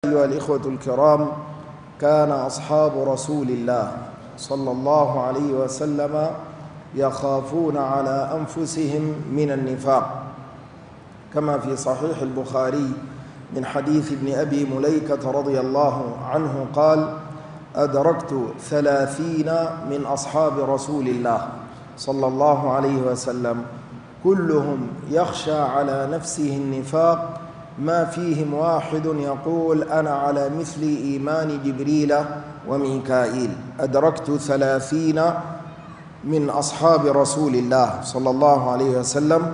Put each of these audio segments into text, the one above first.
أيها الإخوة الكرام، كان أصحاب رسول الله صلى الله عليه وسلم يخافون على أنفسهم من النفاق، كما في صحيح البخاري من حديث ابن أبي مليكة رضي الله عنه قال: أدركت 30 من أصحاب رسول الله صلى الله عليه وسلم كلهم يخشى على نفسه النفاق، ما فيهم واحد يقول أنا على مثل إيمان جبريل وميكائيل. أدركت 30 من أصحاب رسول الله صلى الله عليه وسلم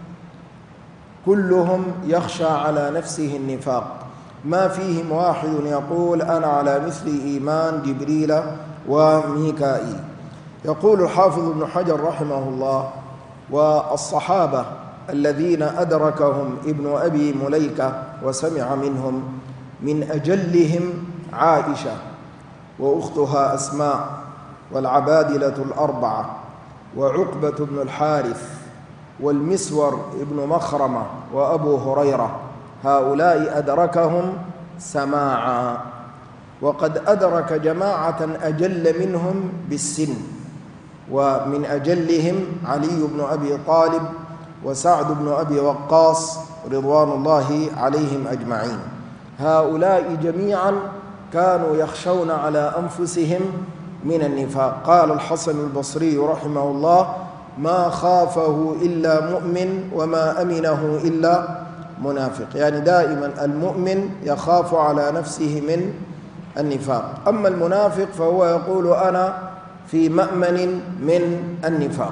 كلهم يخشى على نفسه النفاق، ما فيهم واحد يقول أنا على مثل إيمان جبريل وميكائيل. يقول الحافظ ابن حجر رحمه الله: والصحابة الذين أدركهم ابن أبي مليكة وسمع منهم من أجلهم عائشة وأختها أسماء والعبادلة الأربعة وعقبة بن الحارث والمسور بن مخرمة وأبو هريرة، هؤلاء أدركهم سماعا، وقد أدرك جماعة أجل منهم بالسن، ومن أجلهم علي بن أبي طالب وسعد بن أبي وقاص رضوان الله عليهم أجمعين. هؤلاء جميعا كانوا يخشون على أنفسهم من النفاق. قال الحسن البصري رحمه الله: ما خافه إلا مؤمن وما أمنه إلا منافق. يعني دائما المؤمن يخاف على نفسه من النفاق، أما المنافق فهو يقول أنا في مأمن من النفاق.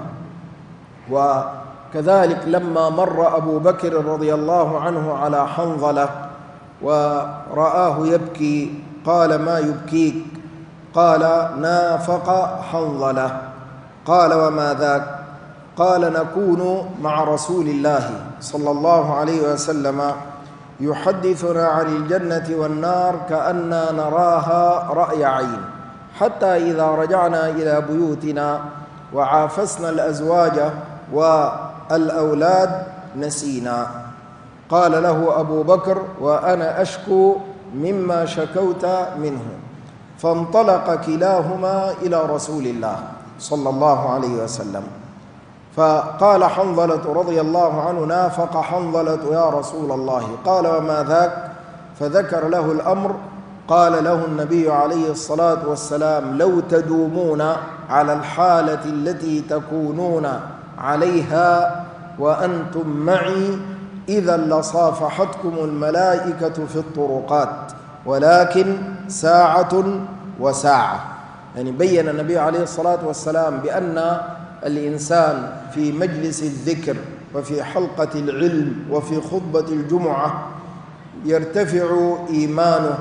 وكذلك لما مر أبو بكر رضي الله عنه على حنظلة ورآه يبكي قال: ما يبكيك؟ قال: نافق حنظلة. قال: وما ذاك؟ قال: نكون مع رسول الله صلى الله عليه وسلم يحدثنا عن الجنة والنار كأننا نراها رأي عين، حتى إذا رجعنا إلى بيوتنا وعافسنا الأزواج والأولاد نسينا. قال له أبو بكر: وأنا أشكو مما شكوت منه. فانطلق كلاهما إلى رسول الله صلى الله عليه وسلم، فقال حنظلة رضي الله عنه: نافق حنظلة يا رسول الله. قال: وما ذاك؟ فذكر له الأمر. قال له النبي عليه الصلاة والسلام: لو تدومون على الحالة التي تكونون عليها وأنتم معي إذا لصافحتكم الملائكة في الطرقات، ولكن ساعة وساعة. يعني بيّن النبي عليه الصلاة والسلام بأن الإنسان في مجلس الذكر وفي حلقة العلم وفي خطبة الجمعة يرتفع إيمانه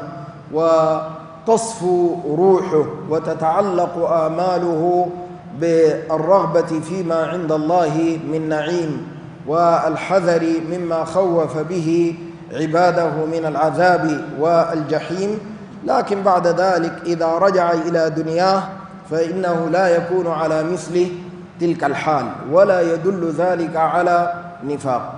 وتصفو روحه وتتعلق آماله بالرغبة فيما عند الله من نعيم والحذر مما خوف به عباده من العذاب والجحيم. لكن بعد ذلك إذا رجع إلى دنياه فإنه لا يكون على مثل تلك الحال، ولا يدل ذلك على نفاق.